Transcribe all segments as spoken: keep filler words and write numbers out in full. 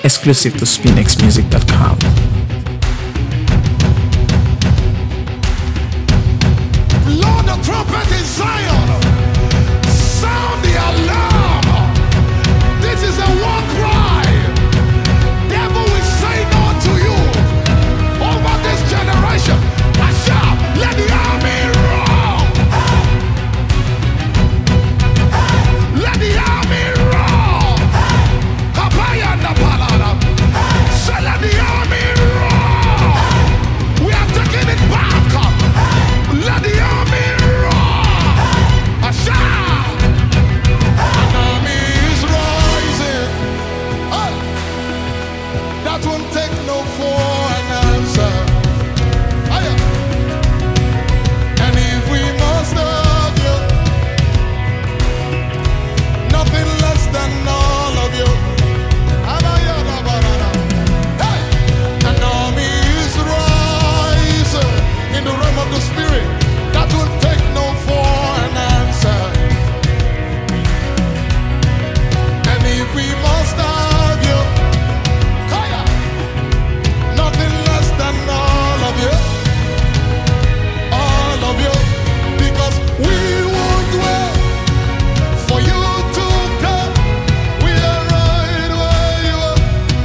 exclusive to spin x music dot com. Blow the trumpet in Zion. Sound the alarm. This is a war cry. Devil will say no to you over this generation. I shall let the army roar. Let the army roar. Kapaya na palada. Say let the army roar. We are taking it back. Let the army roar. I shall. An army is rising. Oh. That won't take no for an answer. Oh, yeah. And if we must have you, nothing less than all of you. Hey! An army is rising in the realm of the spirit. That will take no for an answer. And if we must have you, Kaya, nothing less than all of you, all of you, because we won't wait for you to come. We are right where you are.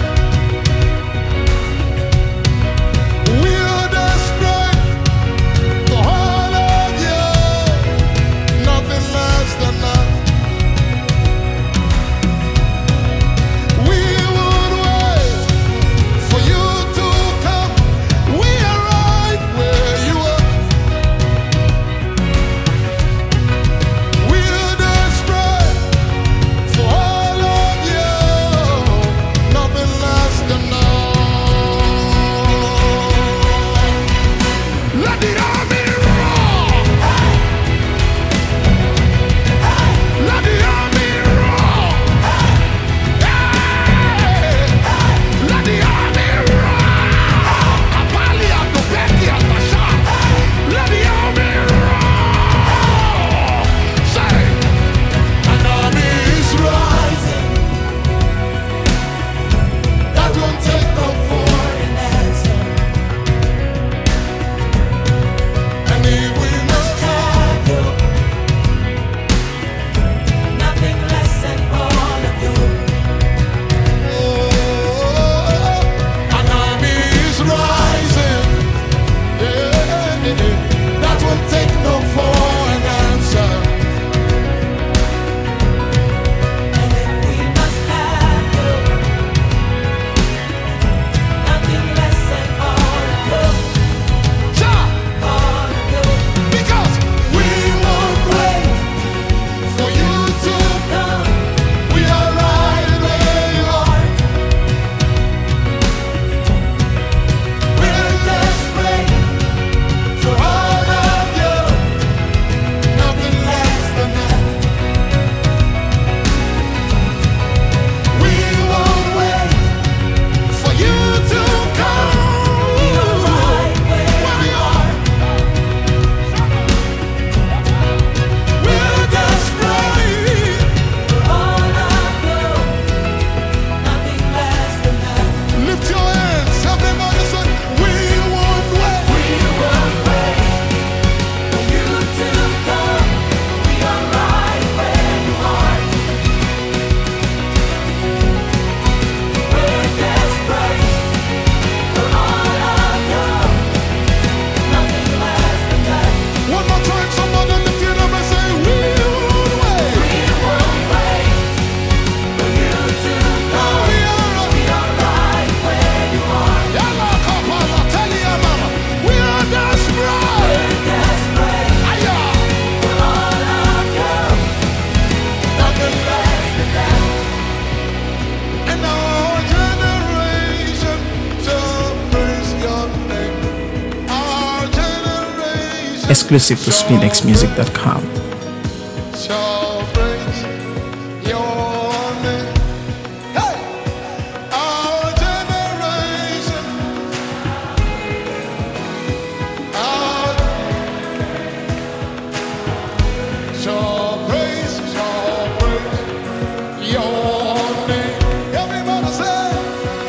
We are desperate for all of you, nothing less than that. We would wait for you to come. We are right where you are. We are desperate for all of you, nothing less than that. Let the army roar. Let the army roar. Hey! Let the army roar. Apalia to Becky at the shop. Let the army roar. Say, an army is rising. That won't take no for an answer. And if we must have you, nothing less than all of you. Oh, an army is rising. Yeah, that will take no for an answer. And if we must have you, nothing less than all of you, Ja, all of you. because we won't wait for you to come. We are right where you are. We're desperate for all of you, nothing less than that. We won't wait for you to come. We are right where Where we are. We're desperate. for all of you, nothing less than that. Lift your hands, everybody say, we won't wait. We won't wait for you to come. We are right where you are. We're desperate for all of you, nothing less than that. One more time, somebody lift it up and say, we won't wait. We won't wait for you to come. We are We are right where you are. Yalla, kapala, tell ya, mama. We are desperate. We're desperate Aya. for all of you, nothing less than that. And our generation shall praise your name. Our generation Exclusive to spin x music dot com. shall praise your name. Hey! Our generation, our shall praise, shall praise your name. Everybody say,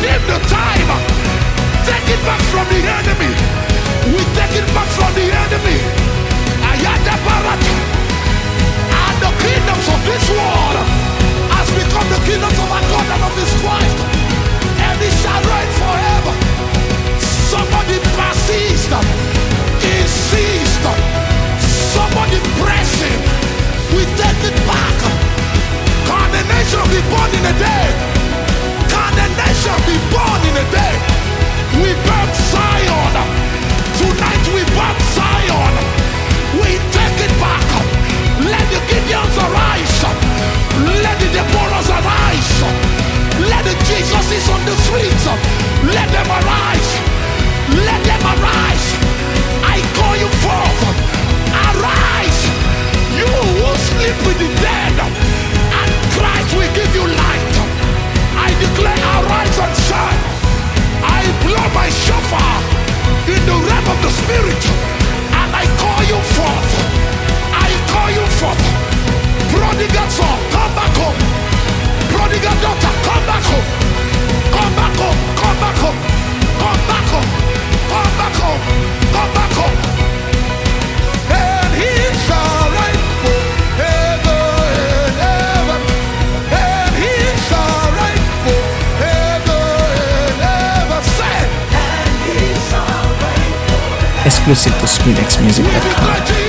redeem the time. Take it back from the enemy. We take it back from the enemy. Ayada Barata. And the kingdoms of this world has become the kingdoms of our God and of his Christ. And it shall reign forever. Somebody persist. Insist. Somebody press him. We take it back. Can the nation be born in a day? Can the nation be born in a day? We burn Zion. Tonight we burn Zion. We take it back. Let the Gideons arise. Let the Deborahs arise. Let the Jesuses on the streets. Let them arise. Let them arise. I call you forth. Arise. You who sleep with the dead. And Christ will give you light. I declare arise and shine. I blow my shofar in the realm of the spirit. And I call you forth. I call you forth. Prodigal son, come back home. Prodigal daughter, come back home. Come back home. Come back home. Come back home. Come back home. Come back home. And he shall reign forever and ever. And he shall reign forever and ever. Say, And he shall reign forever. Exclusive to speed x music dot com.